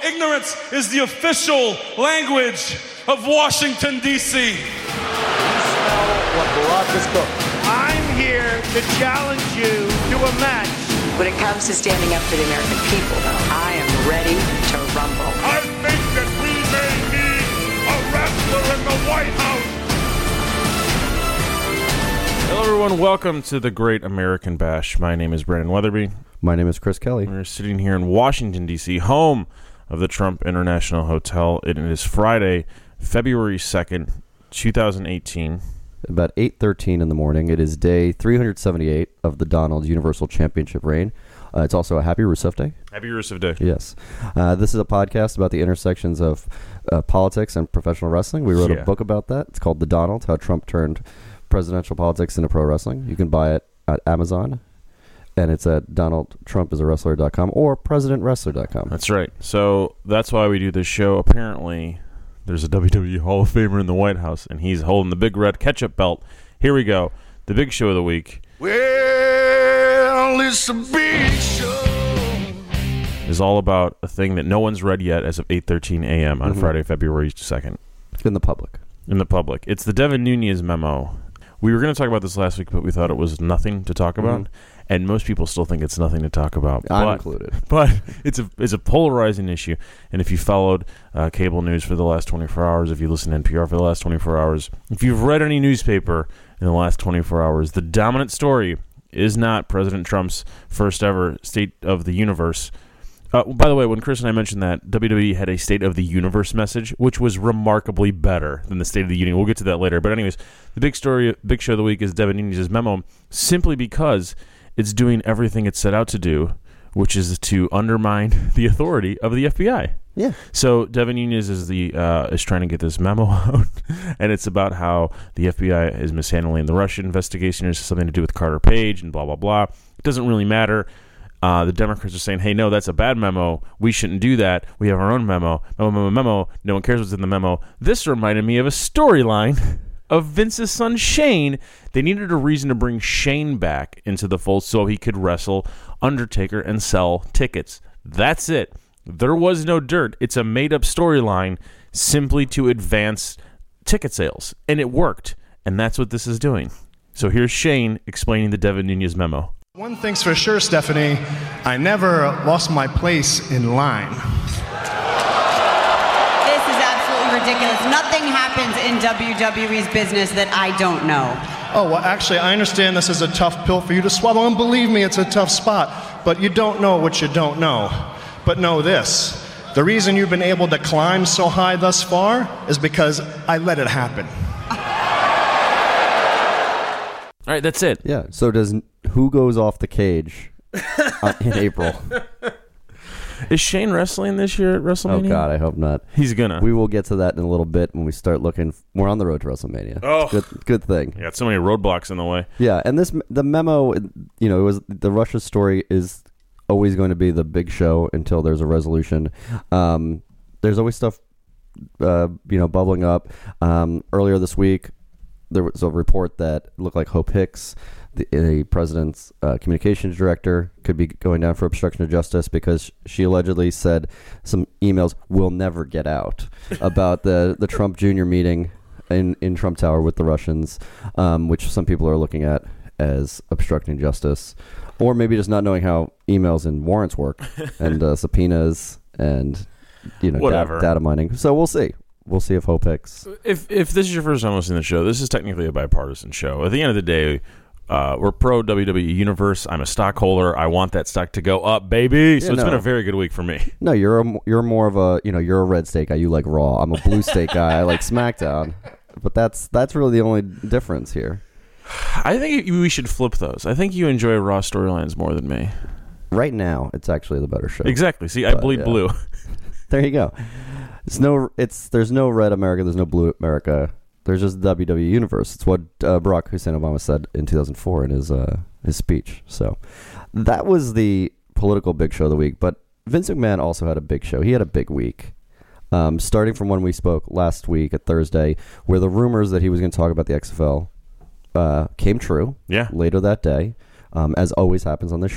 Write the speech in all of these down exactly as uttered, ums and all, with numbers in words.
ignorance is the official language of Washington, D C You smell what Barack has cooked. I'm here to challenge you to a match. When it comes to standing up for the American people, I am ready to rumble. I think that we may need a wrestler in the White House. Hello, everyone. Welcome to the Great American Bash. My name is Brandon Weatherby. My name is Chris Kelly. We're sitting here in Washington, D C, home of the Trump International Hotel. It is Friday, February second, twenty eighteen. About eight thirteen in the morning. It is day three hundred seventy-eight of the Donald Universal Championship reign. Uh, it's also a Happy Rusev Day. Happy Rusev Day. Yes. Uh, this is a podcast about the intersections of uh, politics and professional wrestling. We wrote Yeah. a book about that. It's called The Donald, How Trump Turned Presidential Politics into Pro Wrestling. You can buy it at Amazon, and it's at donald trump is a wrestler dot com or president wrestler dot com. That's right. So that's why we do this show. Apparently, there's a W W E Hall of Famer in the White House, and he's holding the big red ketchup belt. Here we go. The big show of the week. Well, it's a big show. Is all about a thing that no one's read yet as of eight thirteen a.m. on Mhm. Friday, February second. In the public. In the public. It's the Devin Nunes memo. We were going to talk about this last week, but we thought it was nothing to talk about. Mhm. And most people still think it's nothing to talk about. I'm but, included. But it's a it's a polarizing issue. And if you followed uh, cable news for the last twenty-four hours, if you listened to N P R for the last twenty-four hours, if you've read any newspaper in the last twenty-four hours, the dominant story is not President Trump's first ever State of the Universe. Uh, by the way, when Chris and I mentioned that, W W E had a State of the Universe message, which was remarkably better than the State of the Union. We'll get to that later. But anyways, the big story, big show of the week is Devin Nunes' memo, simply because it's doing everything it set out to do, which is to undermine the authority of the F B I. Yeah. So Devin Nunes is the uh, is trying to get this memo out, and it's about how the F B I is mishandling the Russia investigation. It has something to do with Carter Page and blah blah blah. It doesn't really matter. Uh, the Democrats are saying, hey, no, that's a bad memo. We shouldn't do that. We have our own memo. Memo, memo, memo. No one cares what's in the memo. This reminded me of a storyline of Vince's son, Shane. They needed a reason to bring Shane back into the fold so he could wrestle Undertaker and sell tickets. That's it. There was no dirt. It's a made-up storyline simply to advance ticket sales. And it worked. And that's what this is doing. So here's Shane explaining the Devin Nunes memo. One thing's for sure, Stephanie, I never lost my place in line. This is absolutely ridiculous. Nothing happens in W W E's business that I don't know. Oh, well, actually, I understand this is a tough pill for you to swallow, and believe me, it's a tough spot. But you don't know what you don't know. But know this, the reason you've been able to climb so high thus far is because I let it happen. All right, that's it. Yeah. So does who goes off the cage uh, in April? Is Shane wrestling this year at WrestleMania? Oh, God, I hope not. He's gonna. We will get to that in a little bit when we start looking. We're on the road to WrestleMania. Oh. Good, good thing. You got so many roadblocks in the way. Yeah, and this the memo, you know, it was the Russia story is always going to be the big show until there's a resolution. Um, there's always stuff, uh, you know, bubbling up. Um, earlier this week, there was a report that looked like Hope Hicks, the, the president's uh, communications director, could be going down for obstruction of justice because she allegedly said some emails will never get out about the, the Trump Junior meeting in, in Trump Tower with the Russians, um, which some people are looking at as obstructing justice, or maybe just not knowing how emails and warrants work and uh, subpoenas and, you know, Whatever. data, data mining. So we'll see. We'll see if Hope Hicks. If if this is your first time listening to the show, this is technically a bipartisan show. At the end of the day, uh, we're pro W W E Universe. I'm a stockholder. I want that stock to go up, baby. So Yeah, it's no. been a very good week for me. No, you're a, you're more of a, you know, you're a red steak guy. You like Raw. I'm a blue steak guy. I like SmackDown. But that's that's really the only difference here. I think we should flip those. I think you enjoy Raw storylines more than me. Right now, it's actually the better show. Exactly. See, I But, bleed yeah. blue. There you go. It's no, it's there's no red America. There's no blue America. There's just the W W E Universe. It's what uh, Barack Hussein Obama said in two thousand four in his uh, his speech. So that was the political big show of the week. But Vince McMahon also had a big show. He had a big week. Um, starting from when we spoke last week at Thursday, where the rumors that he was going to talk about the X F L uh, came true. Yeah. Later that day, um, as always happens on this show.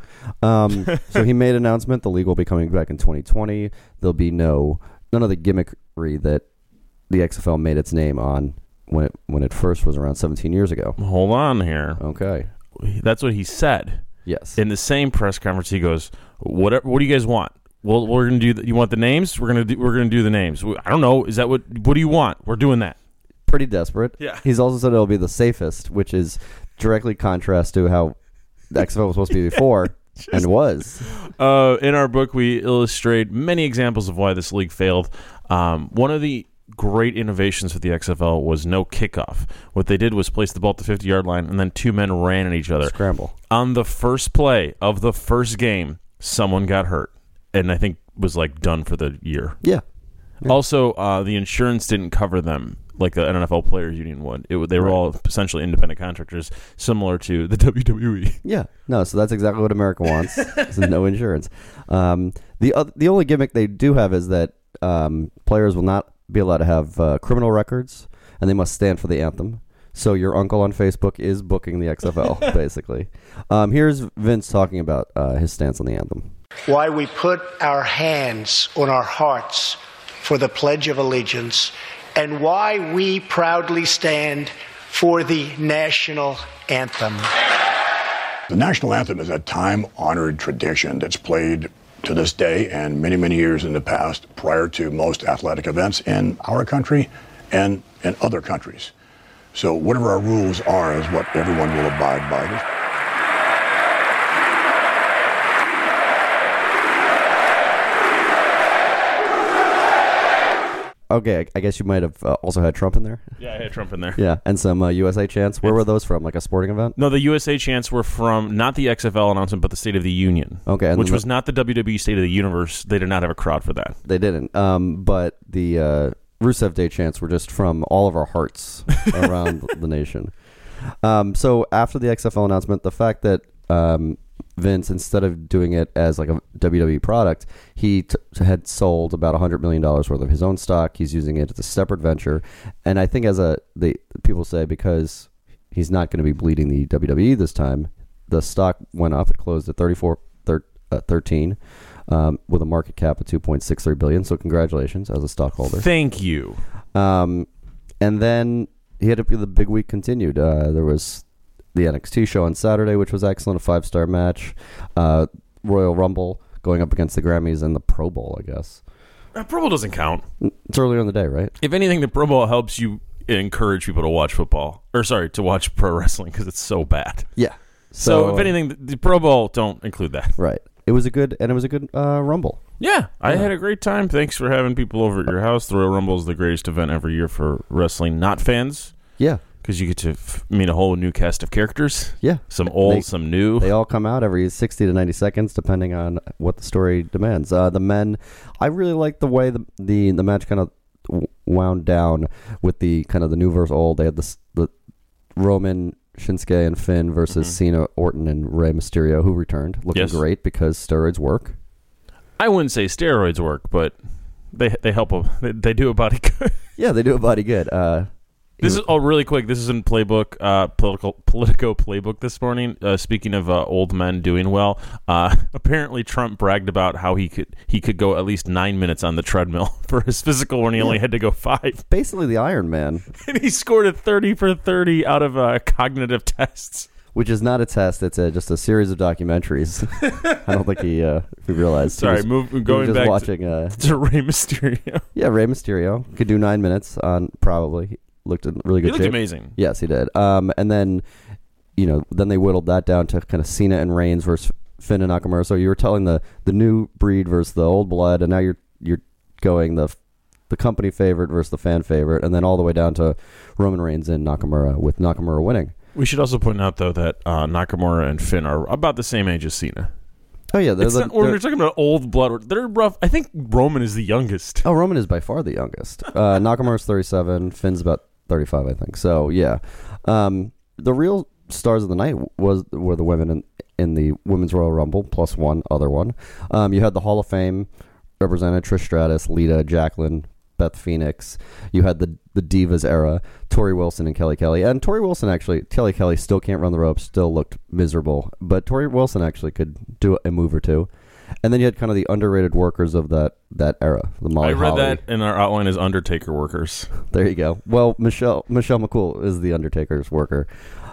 Um, so he made an announcement. The league will be coming back in twenty twenty. There'll be no none of the gimmickry that the X F L made its name on when it when it first was around seventeen years ago. Hold on here. Okay. That's what he said. Yes. In the same press conference, he goes, "What? What do you guys want? Well, we're gonna do. The, you want the names? We're gonna do. We're gonna do the names. I don't know. Is that what? What do you want? We're doing that." Pretty desperate. Yeah. He's also said it'll be the safest, which is directly contrast to how the X F L was supposed to be before and was. Uh, in our book, we illustrate many examples of why this league failed. Um, one of the great innovations for the X F L was no kickoff. What they did was place the ball at the fifty-yard line, and then two men ran at each other. Scramble. On the first play of the first game, someone got hurt, and I think was like done for the year. Yeah. yeah. Also, uh, the insurance didn't cover them like the N F L Players Union would. It, they were Right. all essentially independent contractors, similar to the W W E. Yeah, no. So that's exactly what America wants. is no insurance. Um, the other, the only gimmick they do have is that um, players will not be allowed to have uh, criminal records, and they must stand for the anthem. So your uncle on Facebook is booking the X F L, basically. Um, here's Vince talking about uh, his stance on the anthem. Why we put our hands on our hearts for the Pledge of Allegiance, and why we proudly stand for the national anthem. The national anthem is a time-honored tradition that's played to this day and many, many years in the past prior to most athletic events in our country and in other countries. So whatever our rules are is what everyone will abide by. Okay, I guess you might have uh, also had Trump in there. Yeah, I had Trump in there. Yeah, and some uh, U S A chants. Where were those from? Like a sporting event? No, the U S A chants were from not the X F L announcement, but the State of the Union. Okay, and which the, was not the W W E State of the Universe. They did not have a crowd for that. They didn't. Um, but the uh, Rusev Day chants were just from all of our hearts around the nation. Um, so after the X F L announcement, the fact that um, Vince, instead of doing it as like a W W E product, he t- had sold about one hundred million dollars worth of his own stock. He's using it as a separate venture. And I think as a the people say, because he's not going to be bleeding the W W E this time, the stock went up. It closed at thirty-four, thir- uh, thirteen um, with a market cap of two point six three billion dollars. So congratulations as a stockholder. Thank you. Um, and then he had to be the big week continued. Uh, there was the N X T show on Saturday, which was excellent, a five-star match. Uh, Royal Rumble going up against the Grammys and the Pro Bowl, I guess. Uh, Pro Bowl doesn't count. It's earlier in the day, right? If anything, the Pro Bowl helps you encourage people to watch football. Or, sorry, to watch pro wrestling because it's so bad. Yeah. So, So, if anything, the, the Pro Bowl, don't include that. Right. It was a good, and it was a good uh, Rumble. Yeah, I Yeah. had a great time. Thanks for having people over at your house. The Royal Rumble is the greatest event every year for wrestling not fans. Yeah. Because you get to f- meet a whole new cast of characters. Yeah. Some old, They- some new. They all come out every sixty to ninety seconds, depending on what the story demands. Uh, the men, I really like the way the the, the match kind of w- wound down with the kind of the new versus old. They had the, the Roman, Shinsuke, and Finn versus Mhm. Cena, Orton, and Rey Mysterio, who returned, looking Yes. great because steroids work. I wouldn't say steroids work, but they they help. A, they, they do a body good. Yeah, they do a body good. Uh, This is oh really quick. This is in playbook, uh, political Politico playbook this morning. Uh, speaking of uh, old men doing well, uh, apparently Trump bragged about how he could he could go at least nine minutes on the treadmill for his physical when he only had to go five. Basically, the Iron Man, and he scored a thirty for thirty out of uh, cognitive tests, which is not a test; it's a, just a series of documentaries. I don't think he uh, he realized. Sorry, he was, move, he was going just back watching, to, uh, to Rey Mysterio. Yeah, Rey Mysterio could do nine minutes on probably. Looked in really good He looked shape. amazing. Yes, he did. Um, and then, you know, then they whittled that down to kind of Cena and Reigns versus Finn and Nakamura. So you were telling the, the new breed versus the old blood, and now you're you're going the the company favorite versus the fan favorite, and then all the way down to Roman Reigns and Nakamura, with Nakamura winning. We should also point out though that uh, Nakamura and Finn are about the same age as Cena. Oh yeah, they're, It's the, not, when they're- we're talking about old blood. They're rough. I think Roman is the youngest. Oh, Roman is by far the youngest. Uh, Nakamura's thirty-seven. Finn's about thirty-five, I think. So yeah, um, the real stars of the night was were the women in, in the Women's Royal Rumble plus one other one. Um, you had the Hall of Fame represented: Trish Stratus, Lita, Jacqueline, Beth Phoenix. You had the the Divas era, Tori Wilson and Kelly Kelly. And Tori Wilson actually, Kelly Kelly still can't run the ropes, still looked miserable. But Tori Wilson actually could do a move or two. And then you had kind of the underrated workers of that, that era. The Molly I read Holly. that in our outline as Undertaker workers. There you go. Well, Michelle Michelle McCool is the Undertaker's worker.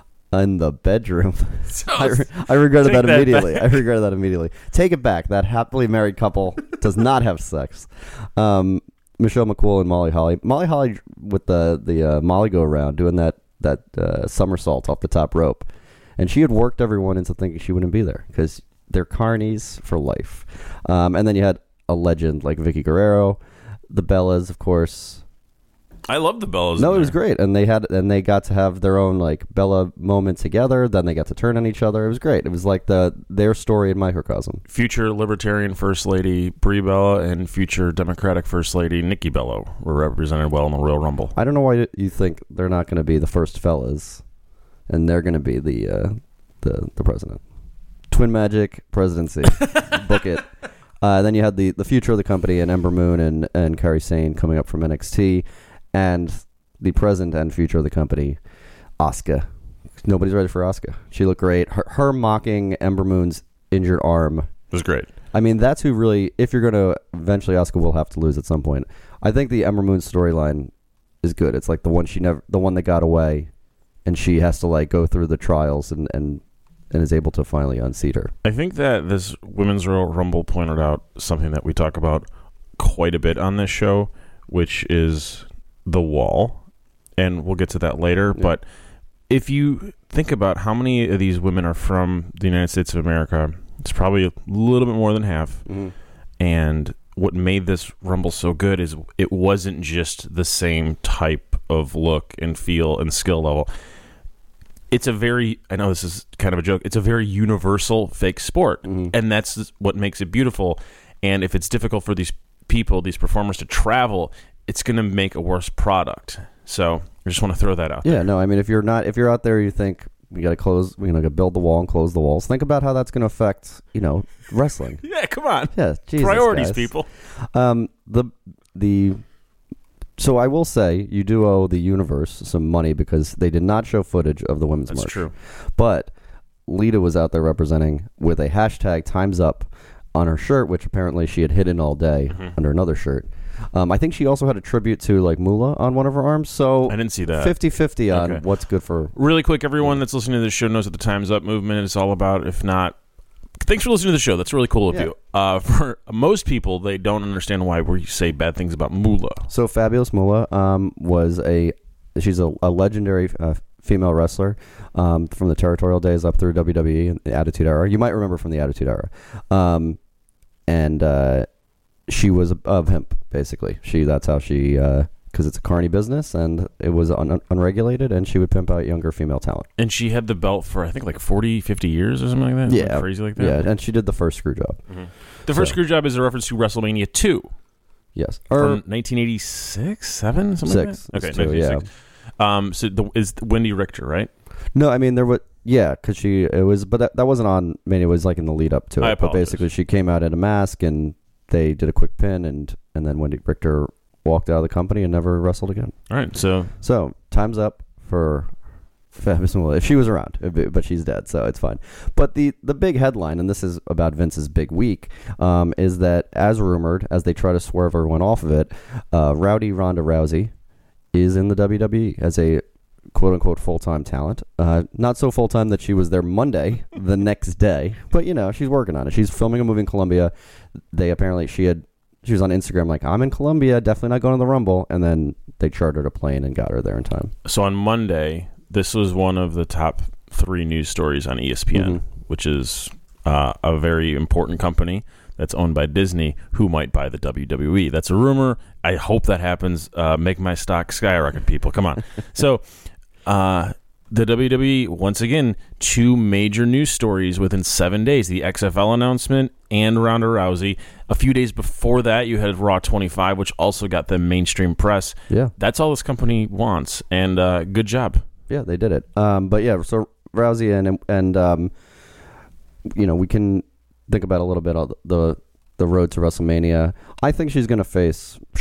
In the bedroom. I, re- I regretted that, that immediately. Back. I regretted that immediately. Take it back. That happily married couple does not have sex. Um, Michelle McCool and Molly Holly. Molly Holly with the the uh, Molly go around doing that that uh, somersault off the top rope, and she had worked everyone into thinking she wouldn't be there because they're carnies for life. Um, and then you had a legend like Vicky Guerrero, the Bellas, of course. I love the Bellas. No, it was great, and they had and they got to have their own like Bella moment together. Then they got to turn on each other. It was great. It was like the their story in microcosm. Future Libertarian First Lady Brie Bella and future Democratic First Lady Nikki Bella were represented well in the Royal Rumble. I don't know why you think they're not going to be the first fellas, and they're going to be the uh, the the president. Twin Magic presidency, book it. Uh, then you had the the future of the company and Ember Moon and and Kairi Sane coming up from N X T. And the present and future of the company, Asuka. Nobody's ready for Asuka. She looked great. Her, her mocking Ember Moon's injured arm was great. I mean, that's who really, if you're going to, eventually Asuka will have to lose at some point. I think the Ember Moon storyline is good. It's like the one she never, the one that got away, and she has to like go through the trials and, and, and is able to finally unseat her. I think that this Women's Royal Rumble pointed out something that we talk about quite a bit on this show, which is the wall, and we'll get to that later. Yeah. But if you think about how many of these women are from the United States of America, it's probably a little bit more than half. Mm-hmm. And what made this Rumble so good is it wasn't just the same type of look and feel and skill level. It's a very, I know this is kind of a joke, it's a very universal fake sport. Mm-hmm. And that's what makes it beautiful. And if it's difficult for these people, these performers to travel, it's going to make a worse product. So I just want to throw that out yeah, there. Yeah, no, I mean, if you're not, if you're out there, you think we got to close, you know, build the wall and close the walls. Think about how that's going to affect, you know, wrestling. Yeah, come on. Yeah, Jesus, priorities, guys. people. Um, the the. So I will say you do owe the universe some money because they did not show footage of the women's That's march. true. But Lita was out there representing with a hashtag Time's Up on her shirt, which apparently she had hidden all day mm-hmm. under another shirt. Um, I think she also had a tribute to like Moolah on one of her arms. So I didn't see that. fifty-fifty on okay. what's good for. Really quick, everyone that's listening to this show knows what the Time's Up movement is all about. If not, thanks for listening to the show. That's really cool of yeah. you. Uh, for most people, they don't understand why we say bad things about Moolah. So Fabulous Moolah um, was a she's a, a legendary uh, female wrestler um, from the territorial days up through W W E and the Attitude Era. You might remember from the Attitude Era, um, and. Uh, She was of hemp, basically. She that's how she, because uh, it's a carny business, and it was un- unregulated, and she would pimp out younger female talent. And she had the belt for, I think, like forty, fifty years or something like that? Yeah. Like crazy like that? Yeah, and she did the first screw job. Mm-hmm. The first so. screw job is a reference to WrestleMania two. Yes. Or from nineteen eighty-six, seven, something six. like that? Okay, two, nineteen eighty-six. Yeah. Um, so the, is Wendy Richter, right? No, I mean, there was, yeah, because she, it was, but that, that wasn't on, I mean, it was like in the lead up to it. I apologize. But basically, she came out in a mask, and they did a quick pin, and, and then Wendy Richter walked out of the company and never wrestled again. All right, so so time's up for Fabulous Moolah if she was around, but she's dead, so it's fine. But the the big headline, and this is about Vince's big week, um, is that as rumored, as they try to swerve everyone off of it, uh, Rowdy Ronda Rousey is in the W W E as a quote-unquote full-time talent. Uh, not so full-time that she was there Monday, the next day. But, you know, she's working on it. She's filming a movie in Colombia. They apparently, she had, she was on Instagram like, I'm in Colombia, definitely not going to the Rumble. And then they chartered a plane and got her there in time. So on Monday, this was one of the top three news stories on E S P N, mm-hmm. which is uh, a very important company that's owned by Disney, who might buy the W W E. That's a rumor. I hope that happens. Uh, make my stock skyrocket, people. Come on. So... Uh, the W W E, once again, two major news stories within seven days. The X F L announcement and Ronda Rousey. A few days before that, you had Raw twenty-five, which also got the mainstream press. Yeah. That's all this company wants, and uh, good job. Yeah, they did it. Um, but yeah, so Rousey and, and um, you know, we can think about a little bit of the the road to WrestleMania. I think she's going to face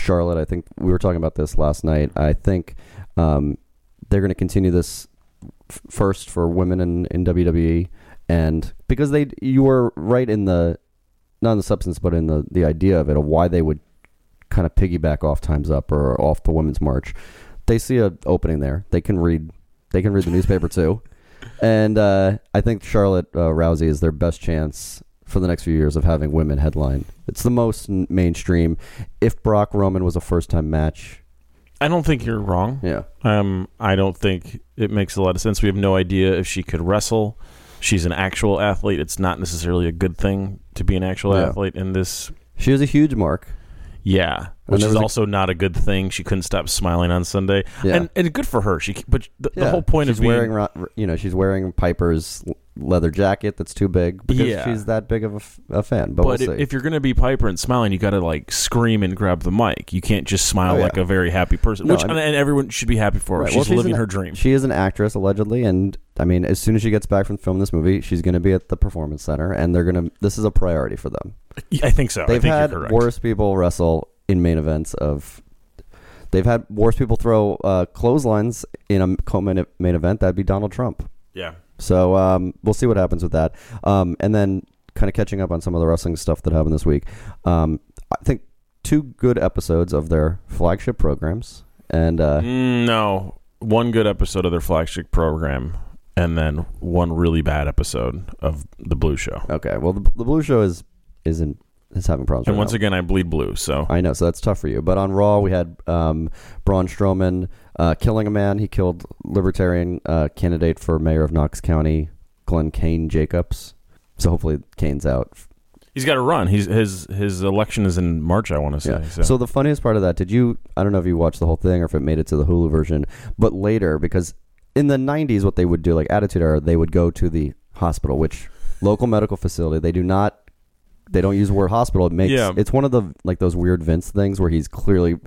Charlotte. I think we were talking about this last night. I think um, they're going to continue this f- first for women in, in W W E, and because they, you were right in the, not in the substance, but in the, the idea of it, of why they would kind of piggyback off Time's Up or off the Women's March. They see an opening there. They can read. They can read the newspaper too, and uh, I think Charlotte uh, Rousey is their best chance for the next few years of having women headline. It's the most n- mainstream. If Brock Roman was a first-time match, I don't think you're wrong. Yeah. Um, I don't think it makes a lot of sense. We have no idea if she could wrestle. She's an actual athlete. It's not necessarily a good thing to be an actual Yeah. athlete in this. She has a huge mark. Yeah, which there is was a- also not a good thing. She couldn't stop smiling on Sunday, Yeah. and and good for her. She, but the, Yeah. the whole point she's of being, wearing, ro- you know, she's wearing Piper's leather jacket that's too big because Yeah. she's that big of a, f- a fan. But, But we'll if, see. if you're going to be Piper and smiling, you got to like scream and grab the mic. You can't just smile Oh, yeah. like a very happy person. No, which I mean- and everyone should be happy for her. Right. She's, Well, living an, her dream. She is an actress allegedly, and I mean, as soon as she gets back from filming this movie, she's going to be at the Performance Center, and they're going to. This is a priority for them. I think so. They've I think had you're correct. worse people wrestle in main events of. They've had worse people throw uh, clotheslines in a co-main main event. That'd be Donald Trump. Yeah. So um, we'll see what happens with that. Um, and then kind of catching up on some of the wrestling stuff that happened this week. Um, I think two good episodes of their flagship programs. And uh, Mm, no, one good episode of their flagship program, and then one really bad episode of the Blue Show. okay, well, the, the Blue Show is is in, is having problems. And right once now. again, I bleed blue. So I know, so that's tough for you. But on Raw, we had um, Braun Strowman uh, killing a man. He killed Libertarian uh, candidate for mayor of Knox County, Glenn Kane Jacobs. So hopefully Kane's out. he's got to run. He's his his election is in March, I want to say. Yeah. So. So the funniest part of that, did you? I don't know if you watched the whole thing or if it made it to the Hulu version, but later, because in the nineties, what they would do, like Attitude Era, they would go to the hospital, which local medical facility. They do not. They don't use the word hospital. It makes Yeah. it's one of the like those weird Vince things where he's clearly,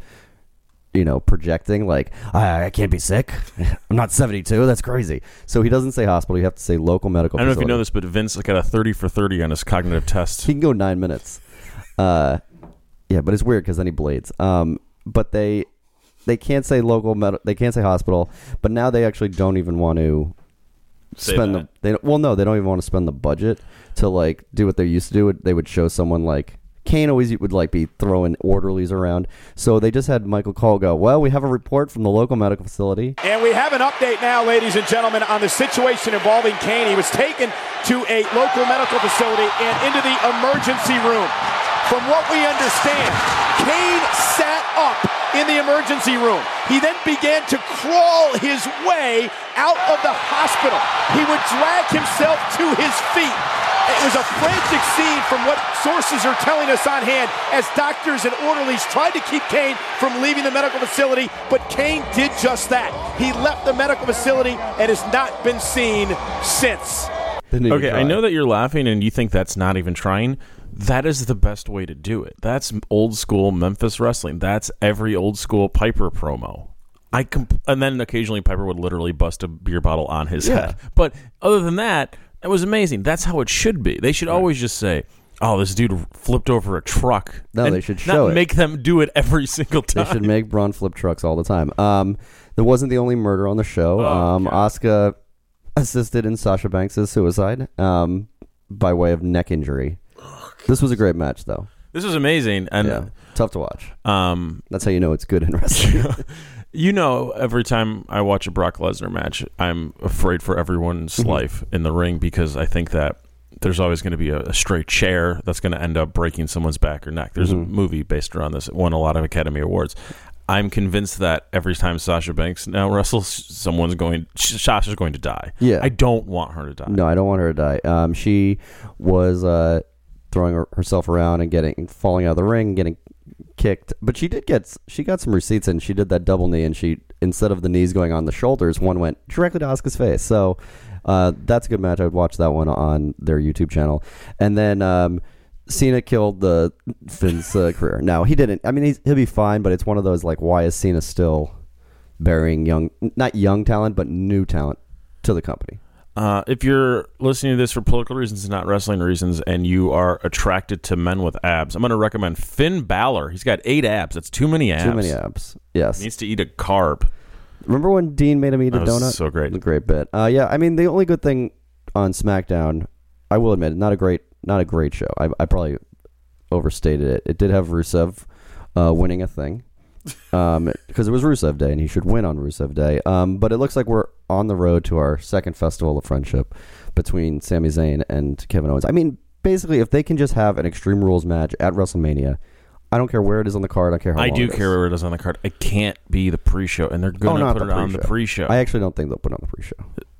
you know, projecting like I, I can't be sick. I'm not seventy-two. That's crazy. So he doesn't say hospital. You have to say local medical. I don't know if facility. you know this, but Vince got a thirty for thirty on his cognitive test. He can go nine minutes. Uh, yeah, but it's weird because then he blades. Um, but they they can't say local med- they can't say hospital. But now they actually don't even want to Say spend that. the they don't- well no they don't even want to spend the budget to like do what they used to do. They would show someone like Kane always would like be throwing orderlies around. So they just had Michael Cole go, well, we have a report from the local medical facility. And we have an update now, ladies and gentlemen, on the situation involving Kane. He was taken to a local medical facility and into the emergency room. From what we understand, Kane sat up in the emergency room. He then began to crawl his way out of the hospital. He would drag himself to his feet. It was a frantic scene from what sources are telling us on hand as doctors and orderlies tried to keep Kane from leaving the medical facility, but Kane did just that. He left the medical facility and has not been seen since. Okay, I know that you're laughing and you think that's not even trying. That is the best way to do it. That's old school Memphis wrestling. That's every old school Piper promo. I comp- and then occasionally Piper would literally bust a beer bottle on his Yeah. head. But other than that, it was amazing. That's how it should be. They should always just say, "Oh, this dude flipped over a truck." No, and they should not show it. make them do it every single They time. should make Braun flip trucks all the time. Um, there wasn't the only murder on the show. Oh, um, Asuka assisted in Sasha Banks' suicide um, by way of neck injury. This was a great match, though. This was amazing, and yeah, tough to watch. Um, That's how you know it's good in wrestling. You know, every time I watch a Brock Lesnar match, I'm afraid for everyone's Mm-hmm. life in the ring because I think that there's always going to be a, a straight chair that's going to end up breaking someone's back or neck. There's Mhm. a movie based around this. It won a lot of Academy Awards. I'm convinced that every time Sasha Banks now wrestles, someone's going, Sasha's going to die. Yeah. I don't want her to die. No, I don't want her to die. Um, she was uh, throwing her, herself around and getting falling out of the ring, getting kicked, but she did get she got some receipts, and she did that double knee, and she instead of the knees going on the shoulders, one went directly to Asuka's face. So uh, that's a good match. I would watch that one on their YouTube channel. And then um, Cena killed the Finn's uh, career. Now he didn't. I mean, he's, he'll be fine, but it's one of those like, why is Cena still burying young, not young talent, but new talent to the company? Uh, if you're listening to this for political reasons and not wrestling reasons, and you are attracted to men with abs, I'm going to recommend Finn Balor. He's got eight abs. That's too many abs. Too many abs. Yes. He needs to eat a carb. Remember when Dean made him eat that a donut? Was so great. A great bit. Uh, yeah, I mean, the only good thing on SmackDown, I will admit, not a great, not a great show. I, I probably overstated it. It did have Rusev uh, winning a thing. Um, because it was Rusev Day and he should win on Rusev Day. Um, but it looks like we're on the road to our second Festival of Friendship between Sami Zayn and Kevin Owens. I mean, basically, if they can just have an Extreme Rules match at WrestleMania, I don't care where it is on the card. I don't care how I long do it care is. where it is on the card. It can't be the pre-show, and they're going to oh, put the it on the pre-show. I actually don't think they'll put it on the pre-show.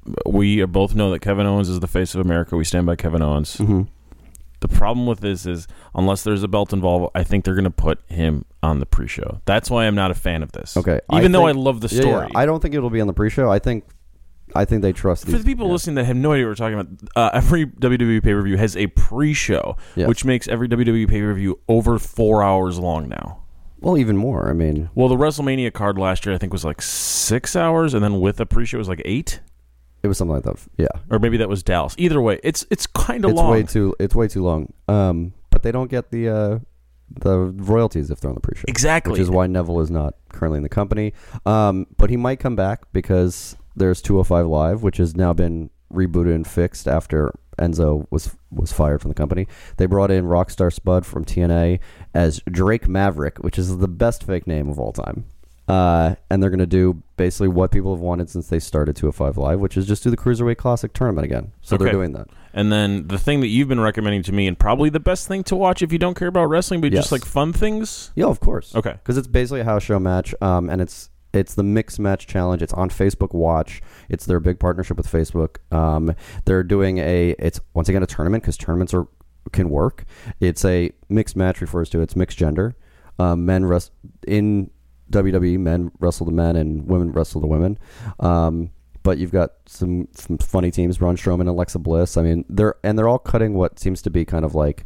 We both know that Kevin Owens is the face of America. We stand by Kevin Owens. Mm-hmm. The problem with this is, unless there's a belt involved, I think they're going to put him on the pre-show. That's why I'm not a fan of this. Okay, even I though think, I love the yeah, story, yeah, I don't think it'll be on the pre-show. I think, I think they trust for these, the people yeah. listening that have no idea what we're talking about. Uh, every W W E pay-per-view has a pre-show, Yes. which makes every W W E pay-per-view over four hours long now. Well, even more. I mean, well, the WrestleMania card last year I think was like six hours, and then with the pre-show it was like eight. It was something like that. Yeah, or maybe that was Dallas. Either way, it's it's kind of it's long. way too. It's way too long. Um, but they don't get the uh, the royalties if they're on the pre-show. Exactly, which is why Neville is not currently in the company. Um, but he might come back because there's two oh five Live, which has now been rebooted and fixed after Enzo was was fired from the company. They brought in Rockstar Spud from T N A as Drake Maverick, which is the best fake name of all time. Uh, and they're going to do basically what people have wanted since they started two oh five Live, which is just do the Cruiserweight Classic tournament again. So okay. they're doing that. And then the thing that you've been recommending to me, and probably the best thing to watch if you don't care about wrestling, but Yes. just like fun things. Yeah, of course. Okay. Because it's basically a house show match, um, and it's it's the Mixed Match Challenge. It's on Facebook Watch. It's their big partnership with Facebook. Um, they're doing a, it's once again a tournament because tournaments are can work. It's a mixed match, refers to it. It's mixed gender. Um, men rest in W W E, men wrestle the men and women wrestle the women. Um, but you've got some, some funny teams, Braun Strowman and Alexa Bliss. I mean, they're and they're all cutting what seems to be kind of like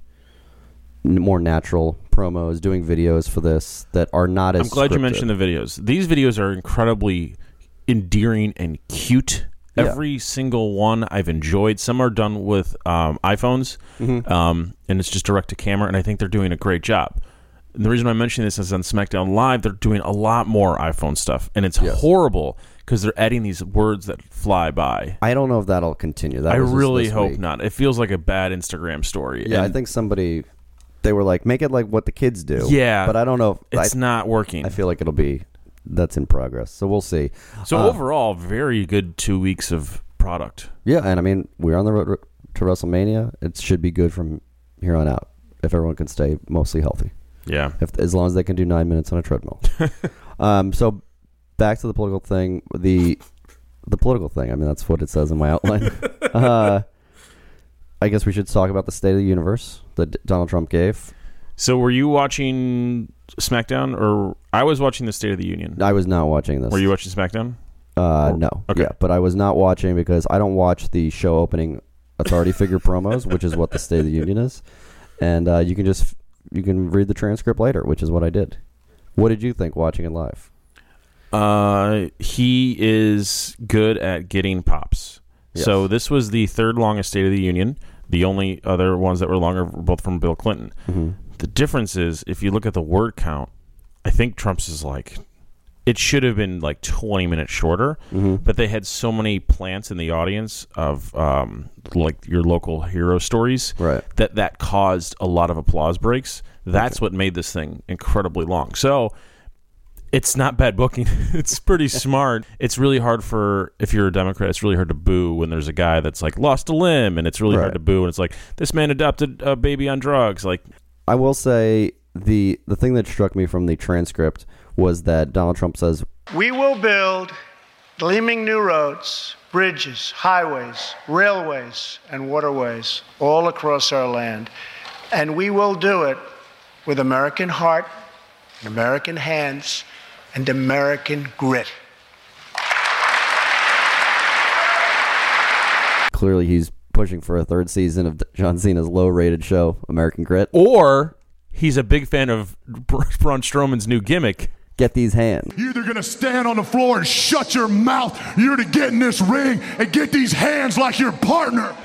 n- more natural promos, doing videos for this that are not as I'm glad scripted. you mentioned the videos. These videos are incredibly endearing and cute. Yeah. Every single one I've enjoyed. Some are done with um, iPhones, Mhm. um, and it's just direct to camera, and I think they're doing a great job. And the reason I'm mentioning this is on SmackDown Live, they're doing a lot more iPhone stuff, and it's Yes. horrible because they're adding these words that fly by. I don't know if that'll continue. That I was just really this hope week. not. It feels like a bad Instagram story. Yeah, And I think somebody they were like, make it like what the kids do. Yeah, but I don't know. If, it's I, not working. I feel like it'll be that's in progress. So we'll see. So Uh, overall, very good two weeks of product. yeah, and I mean we're on the road to WrestleMania. It should be good from here on out if everyone can stay mostly healthy. Yeah, if as long as they can do nine minutes on a treadmill. um, so back to the political thing. The the political thing. I mean, that's what it says in my outline. uh, I guess we should talk about the State of the Universe that D- Donald Trump gave. So were you watching SmackDown, or I was watching the State of the Union? I was not watching this. Were you watching SmackDown? Uh, Or- no. Okay. Yeah, but I was not watching because I don't watch the show opening authority figure promos, which is what the State of the Union is. And uh, you can just you can read the transcript later, which is what I did. What did you think watching it live? Uh, he is good at getting pops. Yes. So this was the third longest State of the Union. The only other ones that were longer were both from Bill Clinton. Mm-hmm. The difference is, if you look at the word count, I think Trump's is like, it should have been like twenty minutes shorter, Mm-hmm. but they had so many plants in the audience of um, like your local hero stories Right. that that caused a lot of applause breaks. That's what made this thing incredibly long. So it's not bad booking. It's pretty smart. It's really hard for, if you're a Democrat, it's really hard to boo when there's a guy that's like lost a limb, and it's really Right. hard to boo when it's like, this man adopted a baby on drugs. Like, I will say the the thing that struck me from the transcript was that Donald Trump says, We will build gleaming new roads, bridges, highways, railways, and waterways all across our land. And we will do it with American heart, and American hands, and American grit. clearly he's pushing for a third season of John Cena's low-rated show, American Grit. Or he's a big fan of Braun Strowman's new gimmick, get these hands. You're either going to stand on the floor and shut your mouth. You're to get in this ring and get these hands like your partner.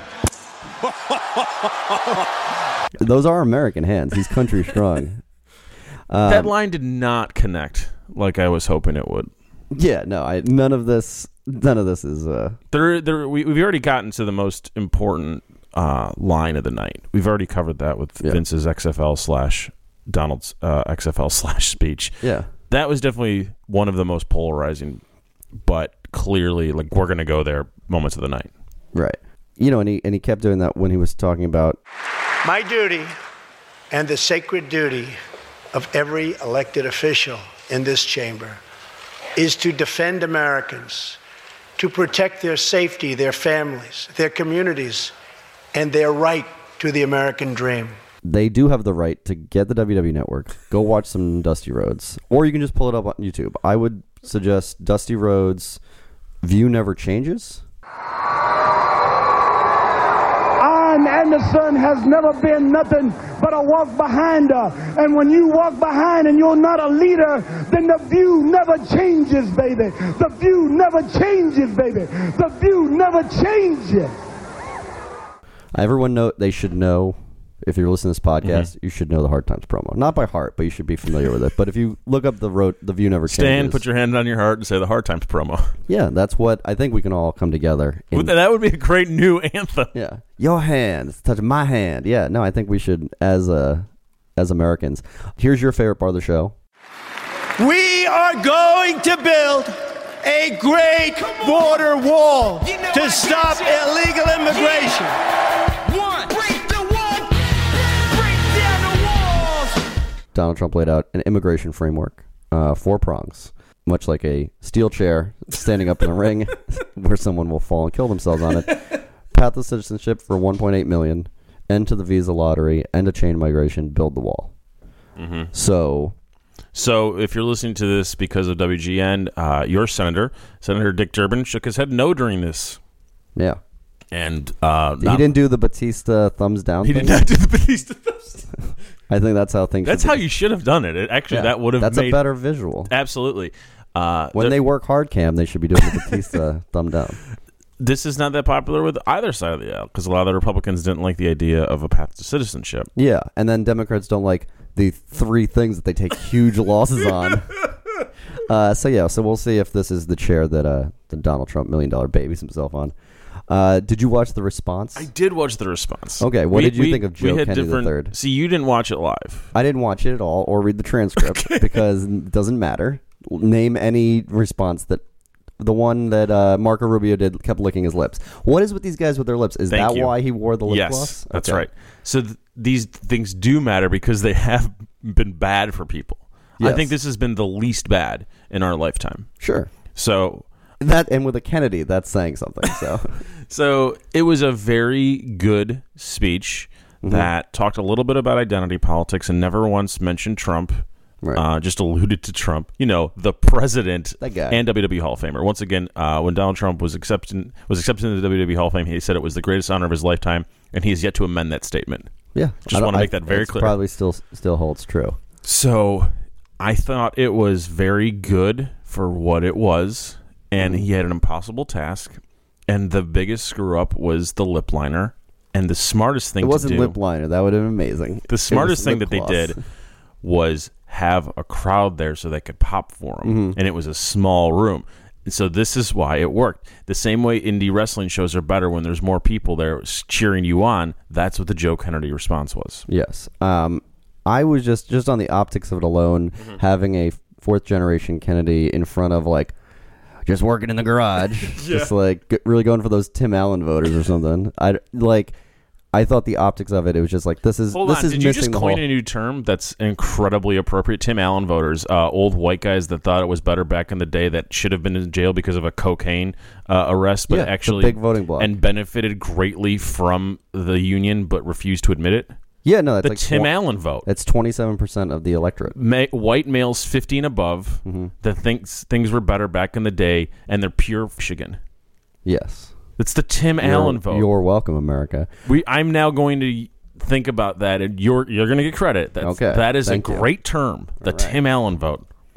Those are American hands. He's country strong. Um, that line did not connect like I was hoping it would. Yeah, no, I, none of this, none of this is. Uh, there, there. We, we've already gotten to the most important uh, line of the night. We've already covered that with yeah. Vince's X F L slash Donald's uh, X F L slash speech. Yeah, that was definitely one of the most polarizing, but clearly, like we're gonna go there. Moments of the night, right? You know, and he and he kept doing that when he was talking about my duty and the sacred duty of every elected official in this chamber is to defend Americans, to protect their safety, their families, their communities, and their right to the American dream. They do have the right to get the W W E Network, go watch some Dusty Rhodes, or you can just pull it up on YouTube. I would suggest Dusty Rhodes' View Never Changes. Arn Anderson has never been nothing but a walk behind her. And when you walk behind and you're not a leader, then the view never changes, baby. The view never changes, baby. The view never changes. Everyone know they should know. If you're listening to this podcast, mm-hmm. you should know the Hard Times promo. Not by heart, but you should be familiar with it. But if you look up the road, the View Never Changes. Stan, put your hand on your heart and say the Hard Times promo. Yeah, that's what I think we can all come together. In, that would be a great new anthem. Yeah, your hand, it's touching my hand. Yeah, no, I think we should, as uh, as Americans. Here's your favorite part of the show. We are going to build a great border wall you know to stop illegal immigration. One. Donald Trump laid out an immigration framework, uh, four prongs, much like a steel chair standing up in a ring where someone will fall and kill themselves on it. Path to citizenship for one point eight million, end to the visa lottery, end to chain migration, build the wall. Mm-hmm. So, so if you're listening to this because of W G N, uh, your senator, Senator Dick Durbin, shook his head no during this. Yeah. And uh, he didn't do the Batista thumbs down He thing? did not do the Batista thumbs down. I think that's how things. That's how you should have done it. It actually yeah, that would have. That's made, a better visual. Absolutely. Uh, when they work hard cam, they should be doing the Batista thumb down. This is not that popular with either side of the aisle because a lot of the Republicans didn't like the idea of a path to citizenship. Yeah, and then Democrats don't like the three things that they take huge losses on. Uh, so yeah, so we'll see if this is the chair that uh, the Donald Trump million dollar babies himself on. Uh, did you watch the response? I did watch the response. Okay, what we, did you we, think of Joe Kennedy the third? See, you didn't watch it live. I didn't watch it at all or read the transcript okay. because it doesn't matter. Name any response that the one that uh, Marco Rubio did kept licking his lips. What is with these guys with their lips? Is Thank that you. why he wore the lip yes, gloss? Okay. That's right. So th- these things do matter because they have been bad for people. Yes. I think this has been the least bad in our lifetime. Sure. So that and with a Kennedy, that's saying something. So, so it was a very good speech mm-hmm. that talked a little bit about identity politics and never once mentioned Trump. Right. Uh, just alluded to Trump, you know, the president that guy. And W W E Hall of Famer. Once again, uh, when Donald Trump was accepted was accepted into the W W E Hall of Fame, he said it was the greatest honor of his lifetime, and he has yet to amend that statement. Yeah, just want to make that very clear. Probably still still holds true. So, I thought it was very good for what it was, and mm-hmm. he had an impossible task. And the biggest screw up was the lip liner. And the smartest thing it wasn't to do, lip liner. That would have been amazing. The smartest thing that gloss. they did was have a crowd there so they could pop for him. Mm-hmm. And it was a small room. And so this is why it worked. The same way indie wrestling shows are better when there's more people there cheering you on. That's what the Joe Kennedy response was. Yes. Um, I was just, just on the optics of it alone, mm-hmm. having a fourth generation Kennedy in front of like just working in the garage, yeah. just like really going for those Tim Allen voters or something. I like. I thought the optics of it, it was just like, this is Hold this on. is Did missing you just the coin whole... a new term that's incredibly appropriate? Tim Allen voters, uh, old white guys that thought it was better back in the day that should have been in jail because of a cocaine uh, arrest, but yeah, actually big voting bloc. And benefited greatly from the union, but refused to admit it. Yeah, no, that's the like Tim tw- Allen vote. That's twenty-seven percent of the electorate. Ma- white males fifty and above mm-hmm. that thinks things were better back in the day, and they're pure Michigan. Yes. It's the Tim you're, Allen vote. You're welcome, America. We. I'm now going to think about that, and you're you're going to get credit. That's, okay. That is Thank a you. great term, the right. Tim Allen vote.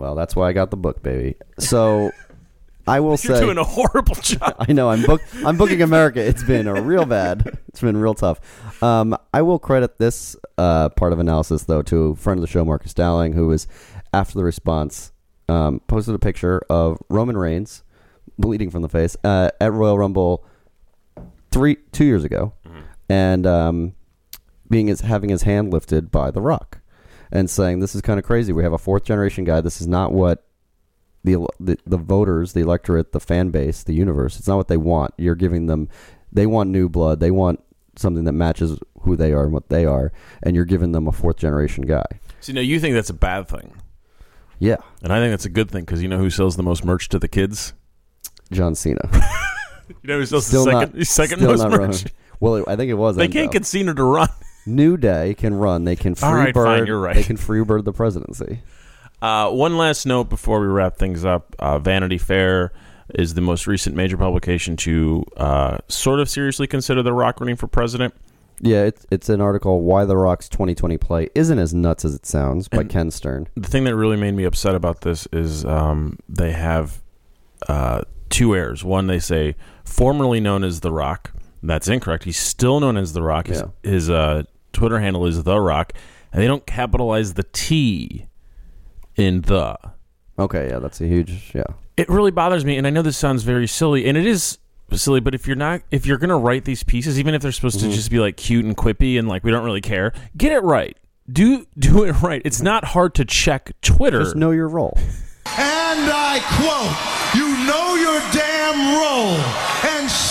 Well, that's why I got the book, baby. So I will You're say, doing a horrible job. I know I'm book. I'm booking America. It's been a real bad. It's been real tough. Um, I will credit this uh, part of analysis though to a friend of the show, Marcus Dowling, who was after the response um, posted a picture of Roman Reigns bleeding from the face uh, at Royal Rumble three two years ago, mm-hmm. and um, being his, having his hand lifted by The Rock, and saying this is kind of crazy. We have a fourth generation guy. This is not what The, the the voters, the electorate, the fan base, the universe. It's not what they want. You're giving them. They want new blood. They want something that matches who they are and what they are. And you're giving them a fourth generation guy. See, now you think that's a bad thing. Yeah, and I think that's a good thing because you know who sells the most merch to the kids? John Cena. You know who sells still the second, not, second still most not merch? Roman. Well, it, I think it was. They Enzo. can't get Cena to run. New Day can run. They can free All right, bird. fine, you're right. They can free bird the presidency. Uh, one last note before we wrap things up. Uh, Vanity Fair is the most recent major publication to uh, sort of seriously consider The Rock running for president. Yeah, it's it's an article, Why The Rock's twenty twenty Play Isn't As Nuts As It Sounds, by and Ken Stern. The thing that really made me upset about this is um, they have uh, two errors. One, they say, formerly known as The Rock. That's incorrect. He's still known as The Rock. His, Yeah. his uh, Twitter handle is The Rock. And they don't capitalize the T in the. Okay, yeah, that's a huge, yeah. It really bothers me, and I know this sounds very silly, and it is silly, but if you're not, if you're going to write these pieces, even if they're supposed Mm-hmm. to just be like cute and quippy and like we don't really care, get it right. Do do it right. It's not hard to check Twitter. Just know your role. And I quote, you know your damn role and